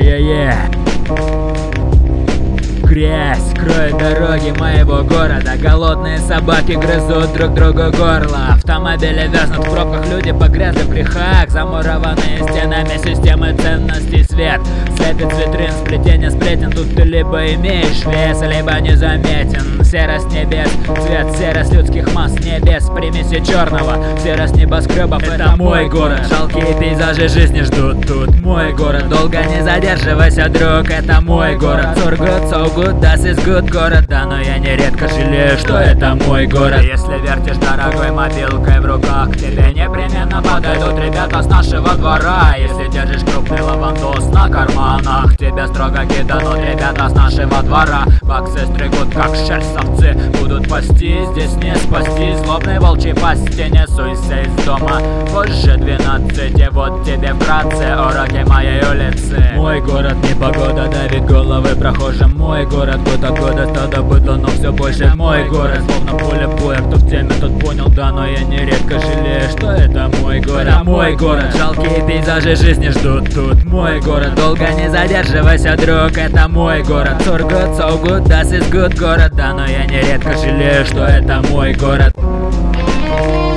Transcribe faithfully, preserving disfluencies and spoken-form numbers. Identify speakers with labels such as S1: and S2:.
S1: Е-е-е. Грязь кроет дороги моего города. Голодные собаки грызут друг другу горло. Автомобили вязнут в пробках, люди погрязли в грехах. Замурованные стенами системы ценностей свет слепит с витрин, сплетение сплетен. Тут ты либо имеешь вес, либо незаметен. Серость небес, цвет серость людских масс небес, примеси черного, серость небоскребов. Это мой город, жалкие пейзажи жизни ждут тут. Мой город, долго не задерживайся, друг. Это мой город, so good, so good, das ist good, город. Да, но я нередко жалею, что это мой город. Если вертишь дорогой мобилкой в руках, к тебе непременно подойдут ребята с нашего двора. Если держишь крупный лавандос на карманах, тебя строго киданут ребята с нашего двора. Баксы стригут, как шерсть овцы, будут пасти, здесь не спасти. Злобной волчьей пасти не суйся из дома позже двенадцати. Вот тебе вкратце уроки моей улицы. Мой город, непогода давит головы прохожим. Мой город, год от года стадо быдло, но все больше. Мой город, словно поле боя, кто в теме, тот понял, да, но я нередко жалею, что это мой город. Это мой город, жалкие пейзажи жизни ждут тут. Мой город, долго не задерживайся, друг. Это мой город, so good, so good, das ist good, город. Да, но я нередко жалею, что это мой город.